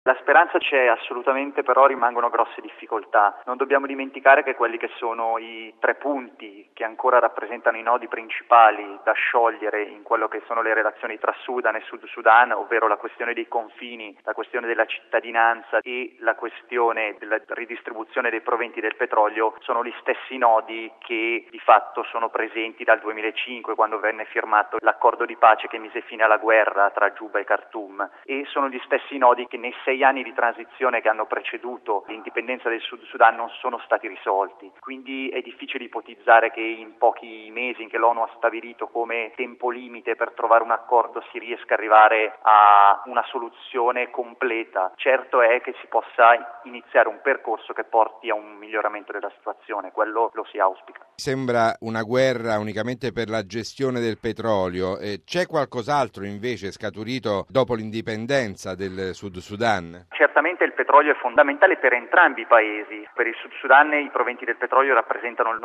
La speranza c'è assolutamente, però rimangono grosse difficoltà. Non dobbiamo dimenticare che quelli che sono i 3 punti che ancora rappresentano i nodi principali da sciogliere in quello che sono le relazioni tra Sudan e Sud Sudan, ovvero la questione dei confini, la questione della cittadinanza e la questione della ridistribuzione dei proventi del petrolio, sono gli stessi nodi che di fatto sono presenti dal 2005, quando venne firmato l'accordo di pace che mise fine alla guerra tra Giuba e Khartoum, e sono gli stessi nodi che nei 6 anni di transizione che hanno preceduto l'indipendenza del Sud Sudan non sono stati risolti. Quindi è difficile ipotizzare che in pochi mesi, che l'ONU ha stabilito come tempo limite per trovare un accordo, si riesca a arrivare a una soluzione completa. Certo è che si possa iniziare un percorso che porti a un miglioramento della situazione, quello lo si auspica. Sembra una guerra unicamente per la gestione del petrolio. C'è qualcos'altro invece scaturito dopo l'indipendenza del Sud Sudan? Certamente il petrolio è fondamentale per entrambi i paesi. Per il Sud Sudan i proventi del petrolio rappresentano il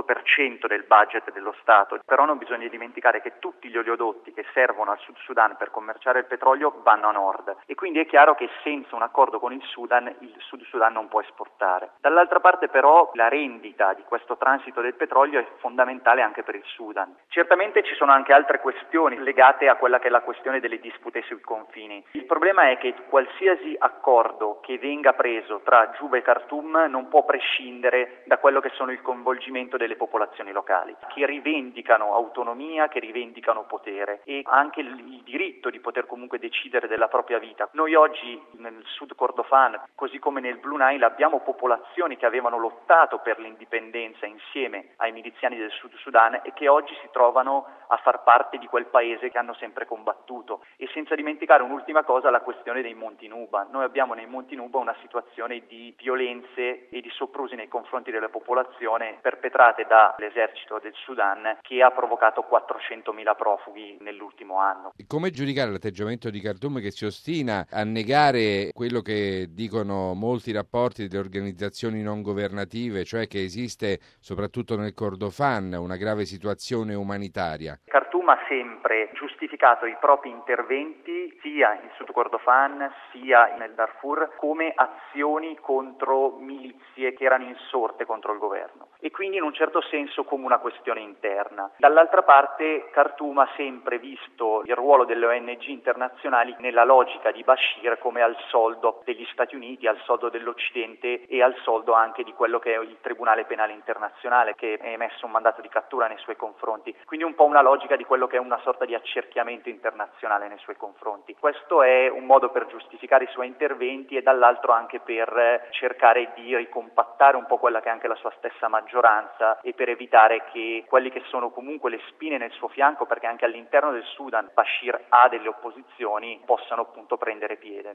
98% del budget dello Stato, però non bisogna dimenticare che tutti gli oleodotti che servono al Sud Sudan per commerciare il petrolio vanno a nord, e quindi è chiaro che senza un accordo con il Sud Sudan non può esportare. Dall'altra parte però la rendita di questo transito del petrolio è fondamentale anche per il Sudan. Certamente ci sono anche altre questioni legate a quella che è la questione delle dispute sui confini. Il problema è che qualsiasi accordo che venga preso tra Giuba e Khartoum non può prescindere da quello che sono il coinvolgimento delle popolazioni locali, che rivendicano autonomia, che rivendicano potere e anche il diritto di poter comunque decidere della propria vita. Noi oggi nel Sud Kordofan, così come nel Blue Nile, abbiamo popolazioni che avevano lottato per l'indipendenza insieme ai miliziani del Sud Sudan e che oggi si trovano a far parte di quel paese che hanno sempre combattuto. E senza dimenticare un'ultima cosa, la questione dei Monti Nuba. Noi abbiamo nei Monti Nuba una situazione di violenze e di soprusi nei confronti della popolazione perpetrate dall'esercito del Sudan, che ha provocato 400.000 profughi nell'ultimo anno. Come giudicare l'atteggiamento di Khartoum, che si ostina a negare quello che dicono molti rapporti delle organizzazioni non governative, cioè che esiste soprattutto nel Kordofan una grave situazione umanitaria? Khartoum ha sempre giustificato i propri interventi sia in Sud Kordofan sia nel Darfur come azioni contro milizie che erano insorte contro il governo, e quindi in un certo senso come una questione interna. Dall'altra parte Khartoum ha sempre visto il ruolo delle ONG internazionali nella logica di Bashir come al soldo degli Stati Uniti, al soldo dell'Occidente e al soldo anche di quello che è il Tribunale Penale Internazionale, che ha emesso un mandato di cattura nei suoi confronti. Quindi un po' una logica di quello che è una sorta di accerchiamento internazionale nei suoi confronti. Questo è un modo per giustificare i suoi interventi e dall'altro anche per cercare di ricompattare un po' quella che è anche la sua stessa maggioranza e per evitare che quelli che sono comunque le spine nel suo fianco, perché anche all'interno del Sudan Bashir ha delle opposizioni, possano appunto prendere piede.